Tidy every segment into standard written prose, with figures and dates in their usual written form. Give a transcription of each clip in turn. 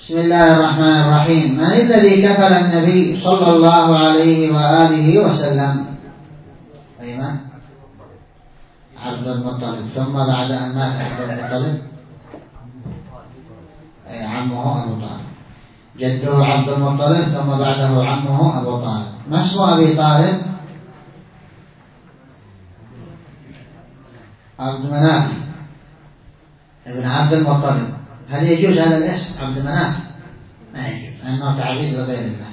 بسم الله الرحمن الرحيم. من الذي كفل النبي صلى الله عليه وآله وسلم؟ أيمن؟ عبد المطلب. ثم بعد أن مات عبد المطلب عمه أبو طالب، جده عبد المطلب ثم بعده عمه أبو طالب. ما اسم أبي طالب؟ عبد مناف ابن عبد المطلب. هل يجوز هذا الاسم عبد مناف؟ ما يجوز لأنه تعبيد لغير الله.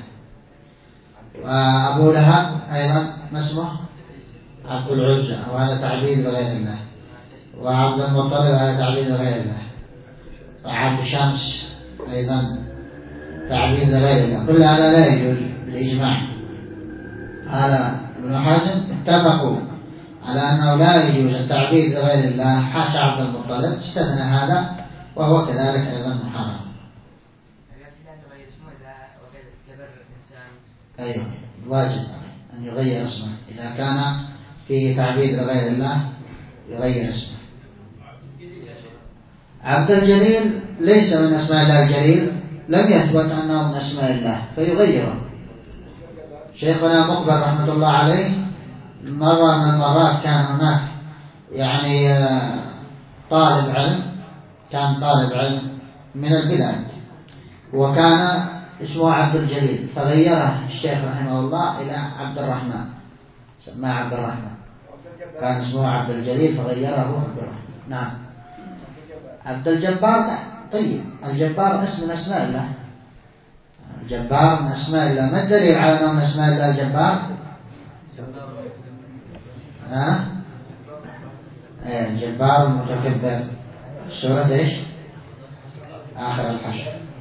وأبو لهب أيضا ما اسمه؟ عبد العزى، وهذا تعبيد لغير الله. وعبد المطلب هذا تعبيد لغير الله. وعبد شمس أيضا تعبيد لغير الله. كل هذا لا يجوز بالإجماع. هذا ابن حزم اتفقوا على أنه لا يجوز التعبيد لغير الله حاشا عبد المطلب، استثنى هذا وهو كذلك أيضا محرم. أيوة، واجب أن يغير اسمه إذا كان فيه تعبيد لغير الله، يغير اسمه. عبد الجليل ليس من أسماء الله الجليل، لم يثبت أنه من أسماء الله فيغيره. شيخنا مقبل رحمة الله عليه مرة من المرات كان هناك يعني طالب علم، كان طالب علم من البلاد وكان اسمه عبد الجليل، فغيره الشيخ رحمه الله إلى عبد الرحمن، سماه عبد الرحمن. كان اسمه عبد الجليل فغيره عبد الرحمن. نعم. عبد الجبار. طيب الجبار اسم من أسماء الله، الجبار من أسماء الله. ما الدليل على أنه من أسماء الله الجبار؟ الجبار المتكبر. سورة ايش؟ آخر الحشر.